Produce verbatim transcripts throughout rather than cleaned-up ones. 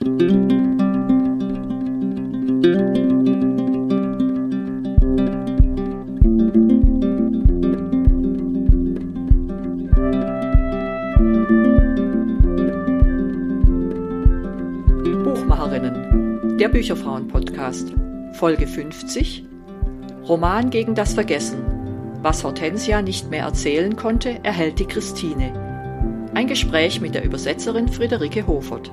Buchmacherinnen, der Bücherfrauen-Podcast, Folge fünfzig, Roman gegen das Vergessen. Was Hortensia nicht mehr erzählen konnte, erhält die Christine. Ein Gespräch mit der Übersetzerin Friederike Hofert.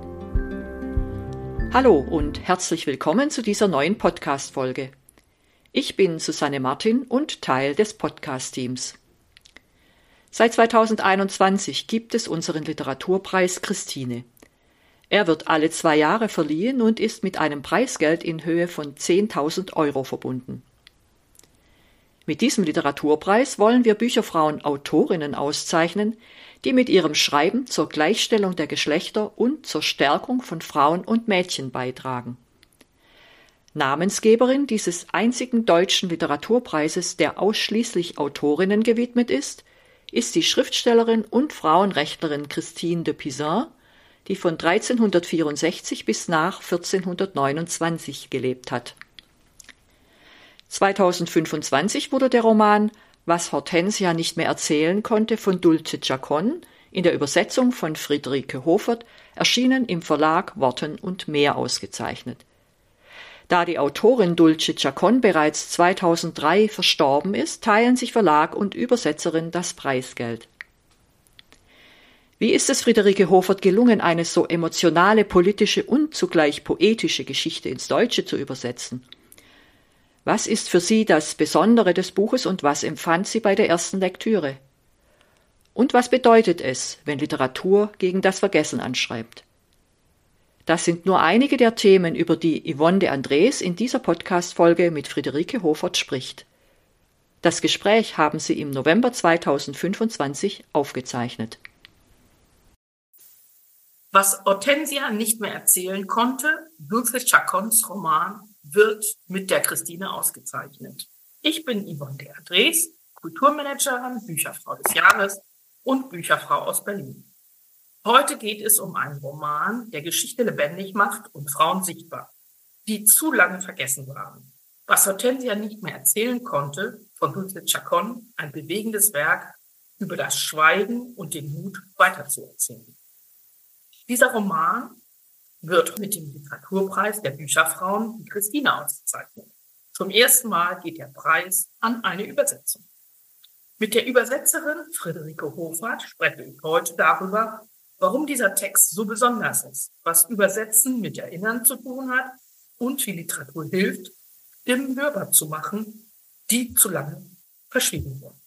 Hallo und herzlich willkommen zu dieser neuen Podcast-Folge. Ich bin Susanne Martin und Teil des Podcast-Teams. Seit zweitausendeinundzwanzig gibt es unseren Literaturpreis Christine. Er wird alle zwei Jahre verliehen und ist mit einem Preisgeld in Höhe von zehntausend Euro verbunden. Mit diesem Literaturpreis wollen wir Bücherfrauen Autorinnen auszeichnen, die mit ihrem Schreiben zur Gleichstellung der Geschlechter und zur Stärkung von Frauen und Mädchen beitragen. Namensgeberin dieses einzigen deutschen Literaturpreises, der ausschließlich Autorinnen gewidmet ist, ist die Schriftstellerin und Frauenrechtlerin Christine de Pizan, die von dreizehnhundertvierundsechzig bis nach vierzehnhundertneunundzwanzig gelebt hat. zweitausendfünfundzwanzig wurde der Roman Was Hortensia nicht mehr erzählen konnte von Dulce Chacón in der Übersetzung von Friederike Hofert erschienen im Verlag Worten und Meer ausgezeichnet. Da die Autorin Dulce Chacón bereits zweitausenddrei verstorben ist, teilen sich Verlag und Übersetzerin das Preisgeld. Wie ist es Friederike Hofert gelungen, eine so emotionale, politische und zugleich poetische Geschichte ins Deutsche zu übersetzen? Was ist für sie das Besondere des Buches und was empfand sie bei der ersten Lektüre? Und was bedeutet es, wenn Literatur gegen das Vergessen anschreibt? Das sind nur einige der Themen, über die Yvonne de Andrés in dieser Podcast-Folge mit Friederike Hofert spricht. Das Gespräch haben sie im November zweitausendfünfundzwanzig aufgezeichnet. Was Hortensia nicht mehr erzählen konnte, Dulce Chacóns Roman, wird mit der Christine ausgezeichnet. Ich bin Yvonne de Andrés, Kulturmanagerin, Bücherfrau des Jahres und Bücherfrau aus Berlin. Heute geht es um einen Roman, der Geschichte lebendig macht und Frauen sichtbar, die zu lange vergessen waren. Was Hortensia nicht mehr erzählen konnte, von Dulce Chacón, ein bewegendes Werk über das Schweigen und den Mut, weiterzuerzählen. Dieser Roman wird mit dem Literaturpreis der Bücherfrauen die Christine ausgezeichnet. Zum ersten Mal geht der Preis an eine Übersetzung. Mit der Übersetzerin Friederike Hofert spreche ich heute darüber, warum dieser Text so besonders ist, was Übersetzen mit Erinnern zu tun hat und wie Literatur hilft, Stimmen hörbar zu machen, die zu lange verschwiegen wurden.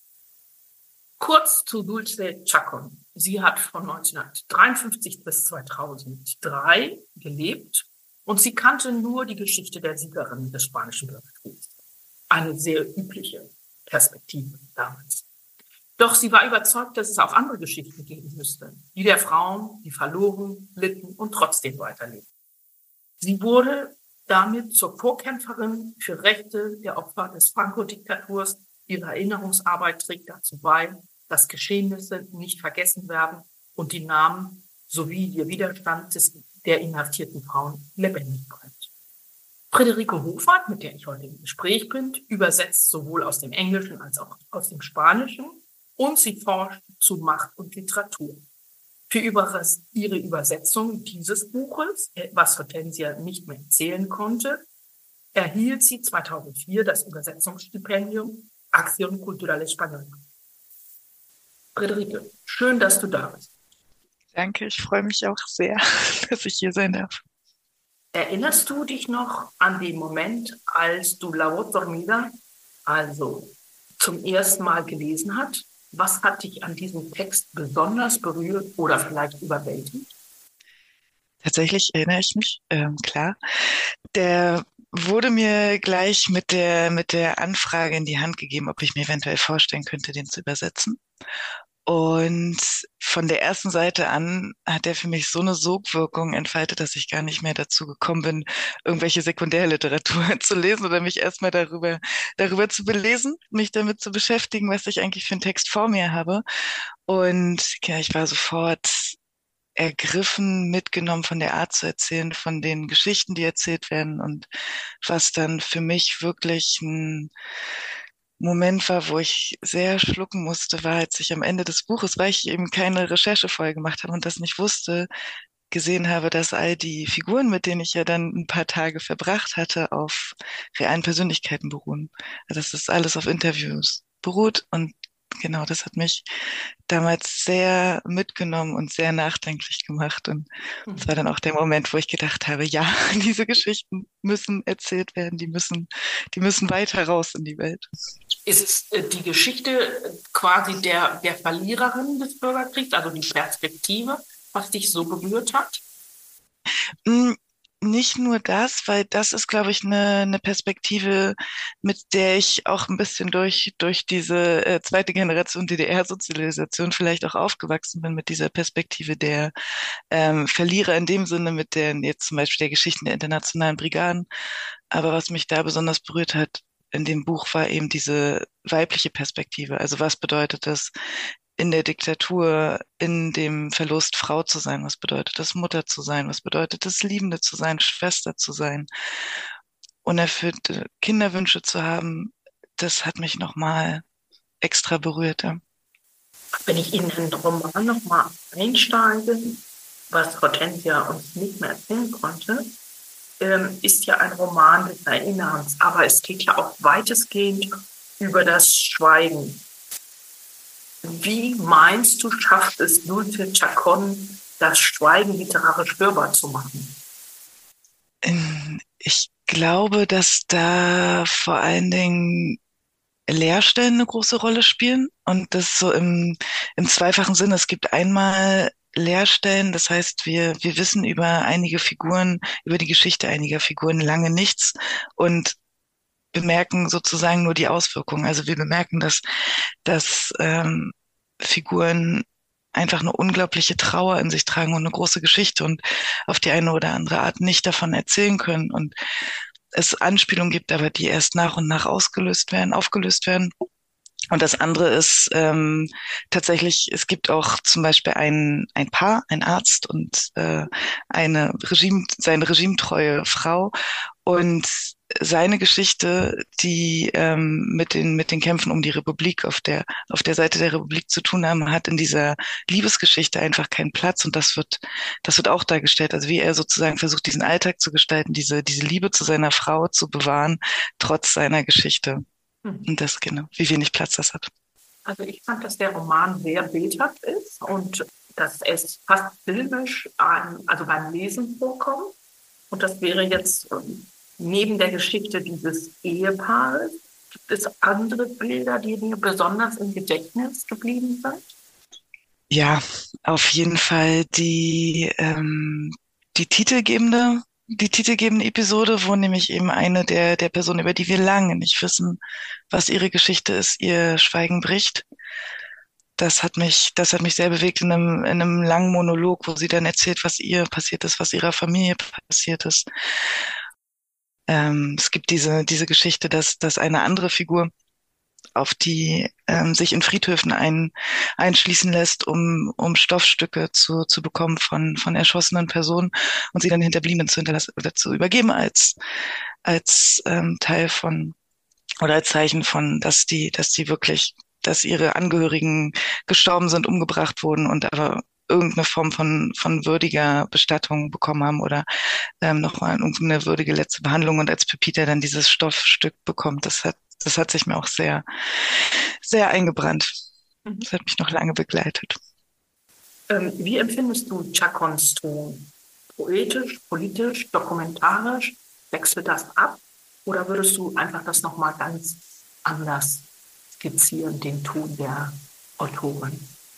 Kurz zu Dulce Chacón. Sie hat von neunzehnhundertdreiundfünfzig bis zweitausenddrei gelebt und sie kannte nur die Geschichte der Siegerin des Spanischen Bürgerkriegs. Eine sehr übliche Perspektive damals. Doch sie war überzeugt, dass es auch andere Geschichten geben müsste, die der Frauen, die verloren, litten und trotzdem weiterleben. Sie wurde damit zur Vorkämpferin für Rechte der Opfer des Franco-Diktaturs. Ihre Erinnerungsarbeit trägt dazu bei, dass Geschehnisse nicht vergessen werden und die Namen sowie der Widerstand des, der inhaftierten Frauen lebendig bleibt. Friederike Hofert, mit der ich heute im Gespräch bin, übersetzt sowohl aus dem Englischen als auch aus dem Spanischen und sie forscht zu Macht und Literatur. Für ihre Übersetzung dieses Buches, was Hortensia nicht mehr erzählen konnte, erhielt sie zweitausendvier das Übersetzungsstipendium Acción Cultural Española. Friederike, schön, dass du da bist. Danke, ich freue mich auch sehr, dass ich hier sein darf. Erinnerst du dich noch an den Moment, als du La Voz Dormida, also zum ersten Mal gelesen hast? Was hat dich an diesem Text besonders berührt oder vielleicht überwältigt? Tatsächlich erinnere ich mich, ähm, klar. Der wurde mir gleich mit der, mit der Anfrage in die Hand gegeben, ob ich mir eventuell vorstellen könnte, den zu übersetzen. Und von der ersten Seite an hat er für mich so eine Sogwirkung entfaltet, dass ich gar nicht mehr dazu gekommen bin, irgendwelche Sekundärliteratur zu lesen oder mich erstmal darüber, darüber zu belesen, mich damit zu beschäftigen, was ich eigentlich für einen Text vor mir habe. Und ja, ich war sofort ergriffen, mitgenommen von der Art zu erzählen, von den Geschichten, die erzählt werden und was dann für mich wirklich ein Moment war, wo ich sehr schlucken musste, war, als ich am Ende des Buches, weil ich eben keine Recherche vorher gemacht habe und das nicht wusste, gesehen habe, dass all die Figuren, mit denen ich ja dann ein paar Tage verbracht hatte, auf realen Persönlichkeiten beruhen. Also dass das alles auf Interviews beruht und genau, das hat mich damals sehr mitgenommen und sehr nachdenklich gemacht. Und es war dann auch der Moment, wo ich gedacht habe, ja, diese Geschichten müssen erzählt werden, die müssen, die müssen weiter raus in die Welt. Ist es äh, die Geschichte quasi der, der Verliererin des Bürgerkriegs, also die Perspektive, was dich so berührt hat? Mm, Nicht nur das, weil das ist, glaube ich, eine, eine Perspektive, mit der ich auch ein bisschen durch, durch diese äh, zweite Generation D D R-Sozialisation vielleicht auch aufgewachsen bin, mit dieser Perspektive der ähm, Verlierer in dem Sinne, mit der jetzt zum Beispiel der Geschichten der internationalen Brigaden. Aber was mich da besonders berührt hat in dem Buch, war eben diese weibliche Perspektive. Also was bedeutet das, in der Diktatur, in dem Verlust Frau zu sein? Was bedeutet das, Mutter zu sein? Was bedeutet das, Liebende zu sein, Schwester zu sein? Unerfüllte Kinderwünsche zu haben, das hat mich nochmal extra berührt. Ja. Wenn ich in den Roman nochmal einsteige, was Hortensia uns nicht mehr erzählen konnte, ähm, ist ja ein Roman des Erinnerns, aber es geht ja auch weitestgehend über das Schweigen. Wie meinst du, schafft es Dulce Chacón, das Schweigen literarisch hörbar zu machen? Ich glaube, dass da vor allen Dingen Leerstellen eine große Rolle spielen und das so im, im zweifachen Sinne. Es gibt einmal Leerstellen, das heißt, wir, wir wissen über einige Figuren, über die Geschichte einiger Figuren lange nichts und bemerken sozusagen nur die Auswirkungen. Also wir bemerken, dass, dass ähm, Figuren einfach eine unglaubliche Trauer in sich tragen und eine große Geschichte und auf die eine oder andere Art nicht davon erzählen können und es Anspielungen gibt, aber die erst nach und nach ausgelöst werden, aufgelöst werden. Und das andere ist ähm, tatsächlich, es gibt auch zum Beispiel ein, ein Paar, ein Arzt und äh, eine Regime, seine regimetreue Frau und seine Geschichte, die ähm, mit den mit den Kämpfen um die Republik auf der auf der Seite der Republik zu tun haben, hat in dieser Liebesgeschichte einfach keinen Platz und das wird das wird auch dargestellt, also wie er sozusagen versucht, diesen Alltag zu gestalten, diese diese Liebe zu seiner Frau zu bewahren, trotz seiner Geschichte. Und das, genau, wie wenig Platz das hat. Also ich fand, dass der Roman sehr bildhaft ist und dass es fast filmisch an, also beim Lesen vorkommt. Und das wäre jetzt ähm, neben der Geschichte dieses Ehepaares, gibt es andere Bilder, die mir besonders im Gedächtnis geblieben sind? Ja, auf jeden Fall die, ähm, die titelgebende die titelgebende Episode, wo nämlich eben eine der, der Personen, über die wir lange nicht wissen, was ihre Geschichte ist, ihr Schweigen bricht. Das hat mich, das hat mich sehr bewegt in einem, in einem langen Monolog, wo sie dann erzählt, was ihr passiert ist, was ihrer Familie passiert ist. Ähm, es gibt diese, diese Geschichte, dass, dass eine andere Figur auf die ähm, sich in Friedhöfen ein, einschließen lässt, um, um Stoffstücke zu, zu bekommen von, von erschossenen Personen und sie dann Hinterbliebenen zu hinterlassen oder zu übergeben als, als ähm, Teil von oder als Zeichen von, dass die, dass die wirklich, dass ihre Angehörigen gestorben sind, umgebracht wurden und aber irgendeine Form von, von würdiger Bestattung bekommen haben oder ähm, nochmal irgendeine würdige letzte Behandlung und als Pepita dann dieses Stoffstück bekommt. Das hat, das hat sich mir auch sehr, sehr eingebrannt. Das hat mich noch lange begleitet. Ähm, wie empfindest du Chacons Ton? Poetisch, politisch, dokumentarisch? Wechselt das ab? Oder würdest du einfach das nochmal ganz anders skizzieren, den Ton der Autorin?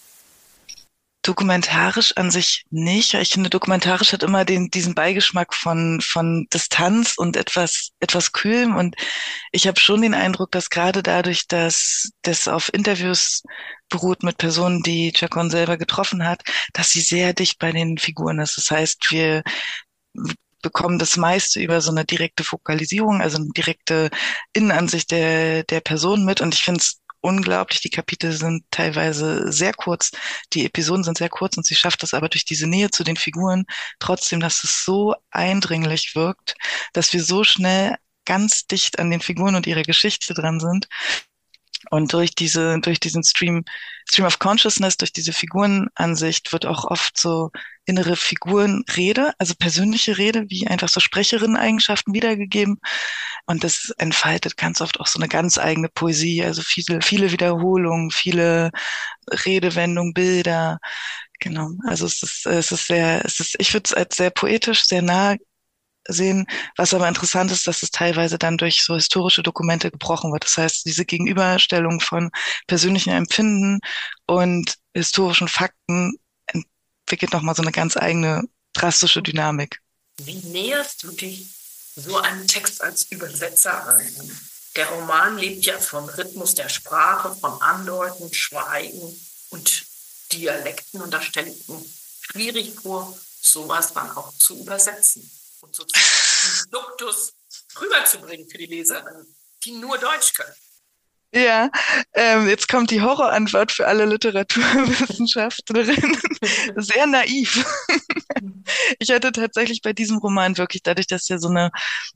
Dokumentarisch an sich nicht. Ich finde, dokumentarisch hat immer den, diesen Beigeschmack von, von Distanz und etwas, etwas Kühlem. Und ich habe schon den Eindruck, dass gerade dadurch, dass das auf Interviews beruht mit Personen, die Chacón selber getroffen hat, dass sie sehr dicht bei den Figuren ist. Das heißt, wir bekommen das meiste über so eine direkte Fokalisierung, also eine direkte Innenansicht der, der Person mit. Und ich finde es unglaublich. Die Kapitel sind teilweise sehr kurz, die Episoden sind sehr kurz und sie schafft es aber durch diese Nähe zu den Figuren trotzdem, dass es so eindringlich wirkt, dass wir so schnell ganz dicht an den Figuren und ihrer Geschichte dran sind. Und durch diese, durch diesen Stream, Stream of Consciousness, durch diese Figurenansicht wird auch oft so innere Figurenrede, also persönliche Rede, wie einfach so Sprecherinnen-Eigenschaften wiedergegeben. Und das entfaltet ganz oft auch so eine ganz eigene Poesie, also viele, viele Wiederholungen, viele Redewendungen, Bilder. Genau. Also es ist, es ist sehr, es ist, ich würde es als sehr poetisch, sehr nah sehen. Was aber interessant ist, dass es teilweise dann durch so historische Dokumente gebrochen wird. Das heißt, diese Gegenüberstellung von persönlichen Empfinden und historischen Fakten entwickelt nochmal so eine ganz eigene drastische Dynamik. Wie näherst du dich so einem Text als Übersetzer ein? Der Roman lebt ja vom Rhythmus der Sprache, von Andeuten, Schweigen und Dialekten. Und da stelle ich mir schwierig vor, sowas dann auch zu übersetzen und sozusagen den Duktus rüberzubringen für die Leserinnen, die nur Deutsch können. Ja, ähm, jetzt kommt die Horrorantwort für alle Literaturwissenschaftlerinnen. Sehr naiv. Ich hatte tatsächlich bei diesem Roman wirklich, dadurch, dass ja so eine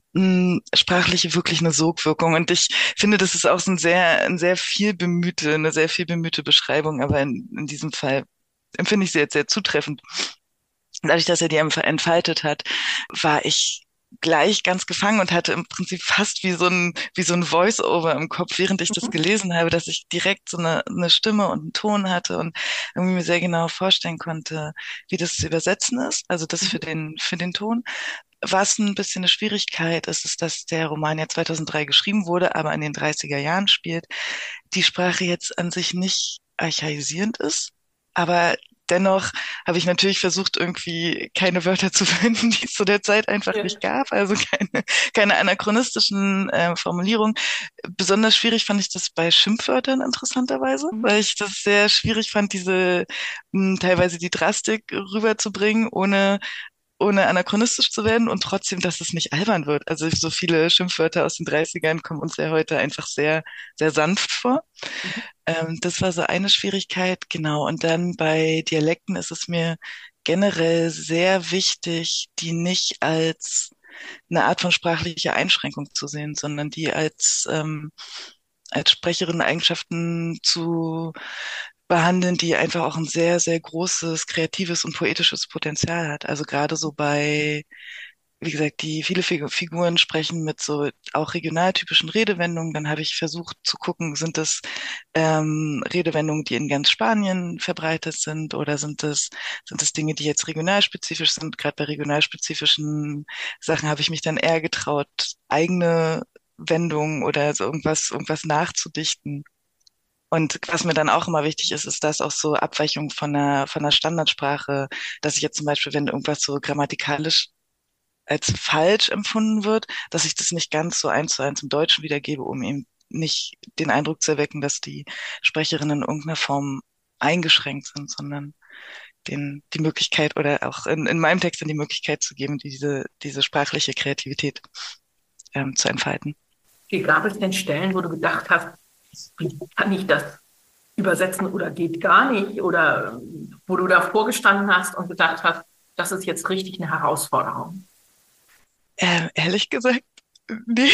mh, sprachliche wirklich eine Sogwirkung, und ich finde, das ist auch so ein sehr, ein sehr viel bemühte, eine sehr viel bemühte Beschreibung, aber in, in diesem Fall empfinde ich sie jetzt sehr zutreffend. Dadurch, dass er die entfaltet hat, war ich gleich ganz gefangen und hatte im Prinzip fast wie so ein, wie so ein Voice-Over im Kopf, während ich das gelesen habe, dass ich direkt so eine, eine Stimme und einen Ton hatte und irgendwie mir sehr genau vorstellen konnte, wie das zu übersetzen ist. Also das für den, für den Ton. Was ein bisschen eine Schwierigkeit ist, ist, dass der Roman ja zweitausenddrei geschrieben wurde, aber in den dreißiger Jahren spielt. Die Sprache jetzt an sich nicht archaisierend ist, aber dennoch habe ich natürlich versucht, irgendwie keine Wörter zu finden, die es zu der Zeit einfach ja. nicht gab. Also keine, keine anachronistischen äh, Formulierungen. Besonders schwierig fand ich das bei Schimpfwörtern interessanterweise, mhm. weil ich das sehr schwierig fand, diese mh, teilweise die Drastik rüberzubringen, ohne ohne anachronistisch zu werden und trotzdem, dass es nicht albern wird. Also so viele Schimpfwörter aus den dreißigern kommen uns ja heute einfach sehr, sehr sanft vor. Mhm. Ähm, das war so eine Schwierigkeit, genau. Und dann bei Dialekten ist es mir generell sehr wichtig, die nicht als eine Art von sprachlicher Einschränkung zu sehen, sondern die als, ähm, als Sprecherinnen-Eigenschaften zu behandeln, die einfach auch ein sehr, sehr großes kreatives und poetisches Potenzial hat. Also gerade so bei, wie gesagt, die viele Figuren sprechen mit so auch regionaltypischen Redewendungen. Dann habe ich versucht zu gucken, sind das ähm, Redewendungen, die in ganz Spanien verbreitet sind, oder sind das sind das Dinge, die jetzt regionalspezifisch sind? Gerade bei regionalspezifischen Sachen habe ich mich dann eher getraut, eigene Wendungen oder so irgendwas irgendwas nachzudichten. Und was mir dann auch immer wichtig ist, ist, dass auch so Abweichung von einer, von einer Standardsprache, dass ich jetzt zum Beispiel, wenn irgendwas so grammatikalisch als falsch empfunden wird, dass ich das nicht ganz so eins zu eins im Deutschen wiedergebe, um eben nicht den Eindruck zu erwecken, dass die Sprecherinnen in irgendeiner Form eingeschränkt sind, sondern den, die Möglichkeit oder auch in, in meinem Text dann die Möglichkeit zu geben, diese, diese sprachliche Kreativität ähm, zu entfalten. Wie gab es denn Stellen, wo du gedacht hast, wie kann ich das übersetzen oder geht gar nicht? Oder wo du davor gestanden hast und gedacht hast, das ist jetzt richtig eine Herausforderung? Ähm, ehrlich gesagt, nee.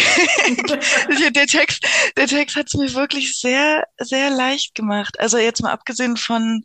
der Text, der Text hat es mir wirklich sehr, sehr leicht gemacht. Also jetzt mal abgesehen von,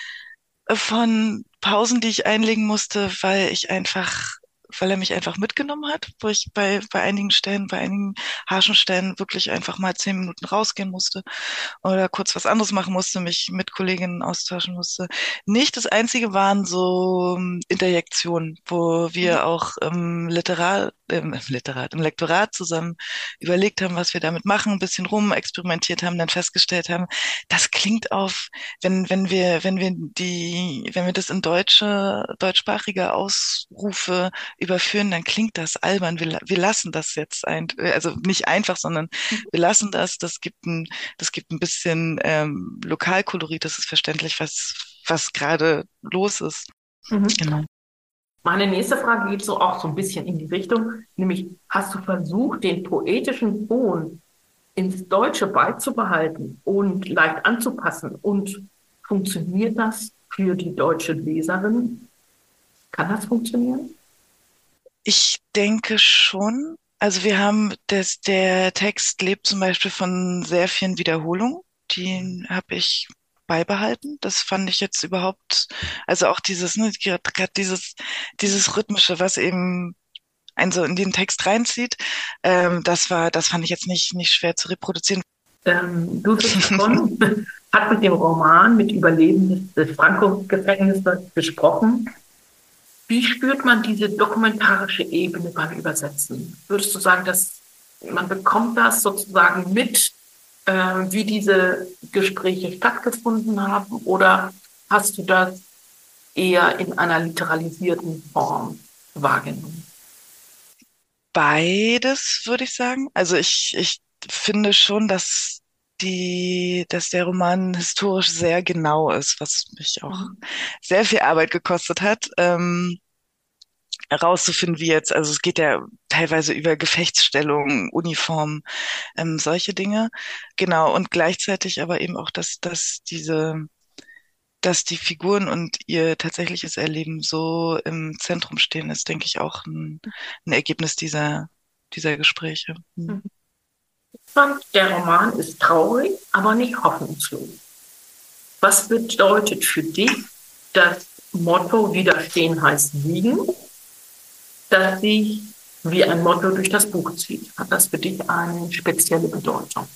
von Pausen, die ich einlegen musste, weil ich einfach weil er mich einfach mitgenommen hat, wo ich bei, bei einigen Stellen, bei einigen harschen Stellen wirklich einfach mal zehn Minuten rausgehen musste oder kurz was anderes machen musste, mich mit Kolleginnen austauschen musste. Nicht das Einzige waren so Interjektionen, wo wir auch im Literat, im Literat, im Lektorat zusammen überlegt haben, was wir damit machen, ein bisschen rum experimentiert haben, dann festgestellt haben, das klingt auf, wenn, wenn wir, wenn wir die, wenn wir das in deutsche, deutschsprachige Ausrufe überführen, dann klingt das albern. Wir, wir lassen das jetzt ein, also nicht einfach, sondern wir lassen das. Das gibt ein, das gibt ein bisschen ähm, Lokalkolorit. Das ist verständlich, was was gerade los ist. Mhm. Genau. Meine nächste Frage geht so auch so ein bisschen in die Richtung, nämlich hast du versucht, den poetischen Ton ins Deutsche beizubehalten und leicht anzupassen. Und funktioniert das für die deutsche Leserin? Kann das funktionieren? Ich denke schon. Also wir haben, das, der Text lebt zum Beispiel von sehr vielen Wiederholungen. Die habe ich beibehalten. Das fand ich jetzt überhaupt, also auch dieses, ne, gerade dieses, dieses Rhythmische, was eben einen so in den Text reinzieht, ähm, das war, das fand ich jetzt nicht, nicht schwer zu reproduzieren. Ähm, Dulce Chacón hat mit dem Roman mit Überlebenden des Franco-Gefängnisses gesprochen. Wie spürt man diese dokumentarische Ebene beim Übersetzen? Würdest du sagen, dass man bekommt das sozusagen mit, äh, wie diese Gespräche stattgefunden haben, oder hast du das eher in einer literalisierten Form wahrgenommen? Beides, würde ich sagen. Also ich, ich finde schon, dass die, dass der Roman historisch sehr genau ist, was mich auch Mhm. sehr viel Arbeit gekostet hat, ähm, herauszufinden, wie jetzt, also es geht ja teilweise über Gefechtsstellungen, Uniformen, ähm, solche Dinge. Genau. Und gleichzeitig aber eben auch, dass, dass diese, dass die Figuren und ihr tatsächliches Erleben so im Zentrum stehen, ist, denke ich, auch ein, ein Ergebnis dieser, dieser Gespräche. Hm. Ich fand, der Roman ist traurig, aber nicht hoffnungslos. Was bedeutet für dich das Motto Widerstehen heißt Siegen, das sich wie ein Motto durch das Buch zieht? Hat das für dich eine spezielle Bedeutung?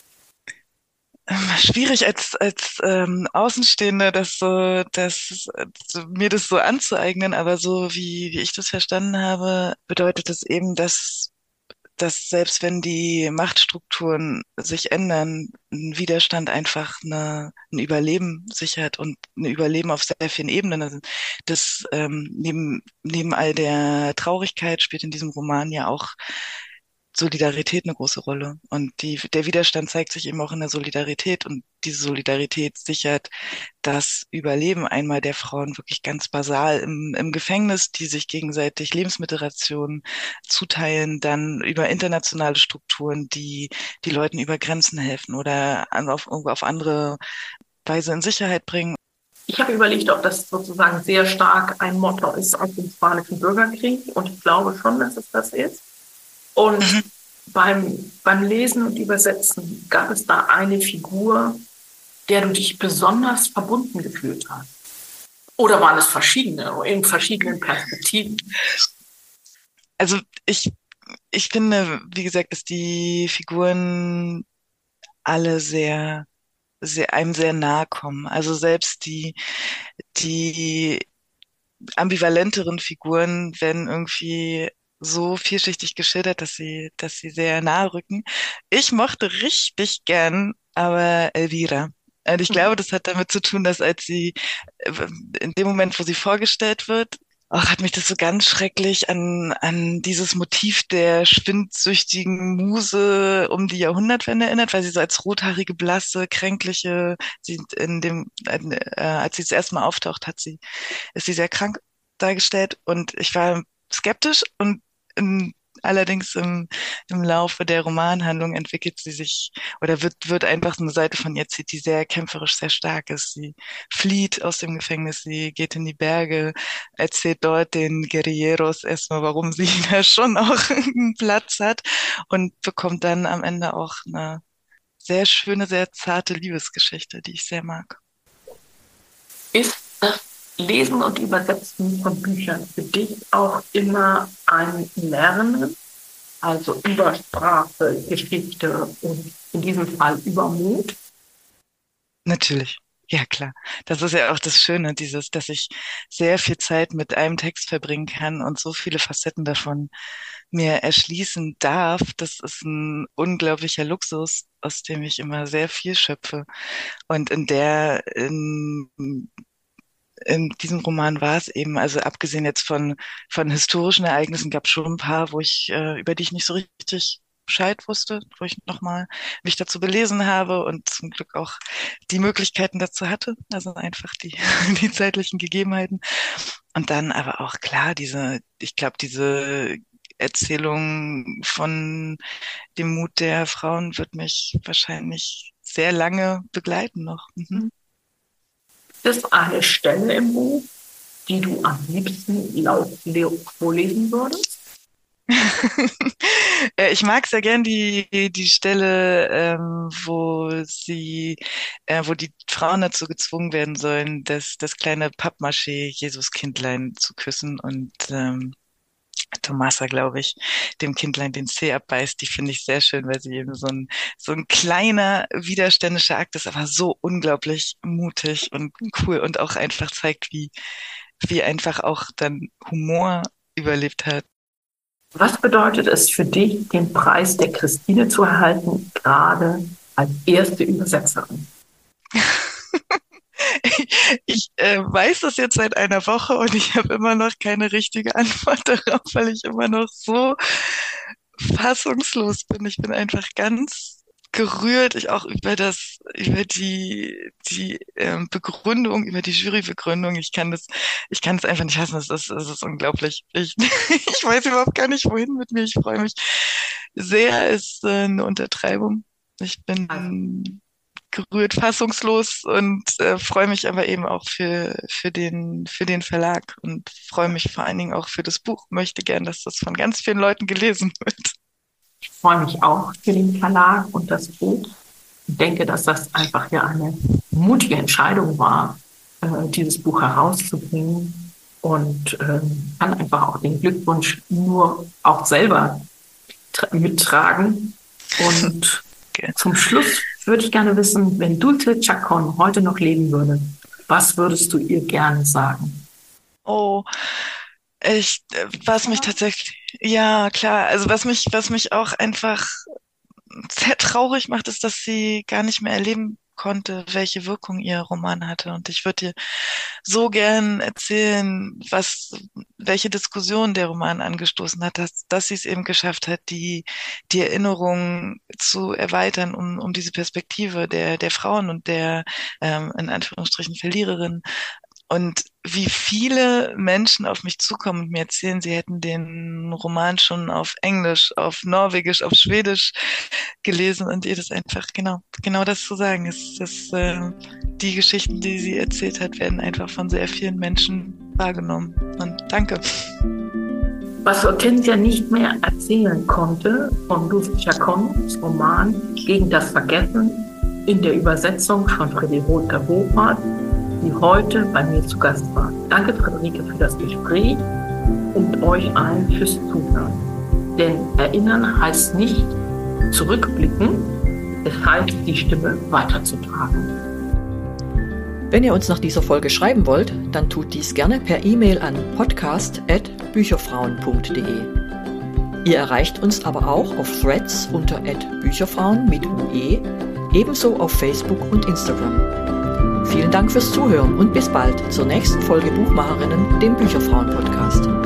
Schwierig als als ähm, Außenstehende, das so, das so, mir das so anzueignen, aber so wie wie ich das verstanden habe, bedeutet es eben, dass dass selbst wenn die Machtstrukturen sich ändern, ein Widerstand einfach eine, ein Überleben sichert und ein Überleben auf sehr vielen Ebenen. Also das ähm, neben neben all der Traurigkeit spielt in diesem Roman ja auch Solidarität eine große Rolle. Und die, der Widerstand zeigt sich eben auch in der Solidarität. Und diese Solidarität sichert das Überleben einmal der Frauen wirklich ganz basal im, im Gefängnis, die sich gegenseitig Lebensmittelrationen zuteilen, dann über internationale Strukturen, die die Leuten über Grenzen helfen oder auf, auf andere Weise in Sicherheit bringen. Ich habe überlegt, ob das sozusagen sehr stark ein Motto ist aus dem Spanischen Bürgerkrieg, und ich glaube schon, dass es das ist. Und Mhm. beim, beim Lesen und Übersetzen gab es da eine Figur, der du dich besonders verbunden gefühlt hast? Oder waren es verschiedene, in verschiedenen Perspektiven? Also ich, ich finde, wie gesagt, dass die Figuren alle sehr, sehr, einem sehr nahe kommen. Also selbst die, die ambivalenteren Figuren werden irgendwie so vielschichtig geschildert, dass sie, dass sie sehr nahe rücken. Ich mochte richtig gern aber Elvira. Und ich glaube, das hat damit zu tun, dass als sie, äh, in dem Moment, wo sie vorgestellt wird, auch hat mich das so ganz schrecklich an, an dieses Motiv der schwindsüchtigen Muse um die Jahrhundertwende erinnert, weil sie so als rothaarige, blasse, kränkliche, sie in dem, äh, als sie das erste Mal auftaucht, hat sie, ist sie sehr krank dargestellt, und ich war skeptisch, und in, allerdings im, im Laufe der Romanhandlung entwickelt sie sich oder wird, wird einfach eine Seite von ihr zieht, die sehr kämpferisch, sehr stark ist. Sie flieht aus dem Gefängnis, sie geht in die Berge, erzählt dort den Guerilleros erstmal, warum sie da schon auch einen Platz hat, und bekommt dann am Ende auch eine sehr schöne, sehr zarte Liebesgeschichte, die ich sehr mag. Ist das Lesen und Übersetzen von Büchern für dich auch immer ein Lernen, also über Sprache, Geschichte und in diesem Fall über Mut? Natürlich. Ja, klar. Das ist ja auch das Schöne, dieses, dass ich sehr viel Zeit mit einem Text verbringen kann und so viele Facetten davon mir erschließen darf. Das ist ein unglaublicher Luxus, aus dem ich immer sehr viel schöpfe. Und in der, in, in diesem Roman war es eben, also abgesehen jetzt von, von historischen Ereignissen, gab es schon ein paar, wo ich, äh, über die ich nicht so richtig Bescheid wusste, wo ich nochmal mich dazu belesen habe und zum Glück auch die Möglichkeiten dazu hatte, also einfach die, die zeitlichen Gegebenheiten. Und dann aber auch klar, diese, ich glaube, diese Erzählung von dem Mut der Frauen wird mich wahrscheinlich sehr lange begleiten noch. Mhm. Das ist eine Stelle im Buch, die du am liebsten laut vorlesen würdest? Ich mag sehr gern die die Stelle, ähm, wo sie, äh, wo die Frauen dazu gezwungen werden sollen, das das kleine Pappmaché Jesuskindlein zu küssen und ähm, Tomasa, glaube ich, dem Kindlein den Zeh abbeißt. Die finde ich sehr schön, weil sie eben so ein so ein kleiner widerständischer Akt ist, aber so unglaublich mutig und cool und auch einfach zeigt, wie wie einfach auch dann Humor überlebt hat. Was bedeutet es für dich, den Preis der Christine zu erhalten, gerade als erste Übersetzerin? Ich äh, weiß das jetzt seit einer Woche und ich habe immer noch keine richtige Antwort darauf, weil ich immer noch so fassungslos bin. Ich bin einfach ganz gerührt, ich auch über das, über die, die ähm, Begründung, über die Jurybegründung. Ich kann das, ich kann es einfach nicht fassen. Das ist, das ist unglaublich. Ich, ich weiß überhaupt gar nicht, wohin mit mir. Ich freue mich sehr. Ist äh, eine Untertreibung. Ich bin gerührt, fassungslos und äh, freue mich aber eben auch für für den für den Verlag und freue mich vor allen Dingen auch für das Buch. Möchte gern, dass das von ganz vielen Leuten gelesen wird. Ich freue mich auch für den Verlag und das Buch. Ich denke, dass das einfach ja eine mutige Entscheidung war, äh, dieses Buch herauszubringen und äh, kann einfach auch den Glückwunsch nur auch selber tra- mittragen. Und okay. Zum Schluss würde ich gerne wissen, wenn Dulce Chacón heute noch leben würde, was würdest du ihr gerne sagen? Oh, ich, was mich tatsächlich, ja, klar, also was mich, was mich auch einfach sehr traurig macht, ist, dass sie gar nicht mehr erleben konnte, welche Wirkung ihr Roman hatte. Und ich würde dir so gern erzählen, was, welche Diskussion der Roman angestoßen hat, dass, dass sie es eben geschafft hat, die, die Erinnerung zu erweitern, um, um diese Perspektive der, der Frauen und der, ähm, in Anführungsstrichen Verliererin. Und wie viele Menschen auf mich zukommen und mir erzählen, sie hätten den Roman schon auf Englisch, auf Norwegisch, auf Schwedisch gelesen und ihr das einfach genau, genau das zu sagen ist, dass äh, die Geschichten, die sie erzählt hat, werden einfach von sehr vielen Menschen wahrgenommen. Und danke. Was Hortensia nicht mehr erzählen konnte von Dulce Chacóns Roman Gegen das Vergessen in der Übersetzung von Friederike Bohart, die heute bei mir zu Gast war. Danke, Friederike, für das Gespräch und euch allen fürs Zuhören. Denn Erinnern heißt nicht zurückblicken, es heißt, die Stimme weiterzutragen. Wenn ihr uns nach dieser Folge schreiben wollt, dann tut dies gerne per E-Mail an podcast at bücherfrauen punkt de. Ihr erreicht uns aber auch auf Threads unter at bücherfrauen mit U E, ebenso auf Facebook und Instagram. Vielen Dank fürs Zuhören und bis bald zur nächsten Folge Buchmacherinnen, dem Bücherfrauen-Podcast.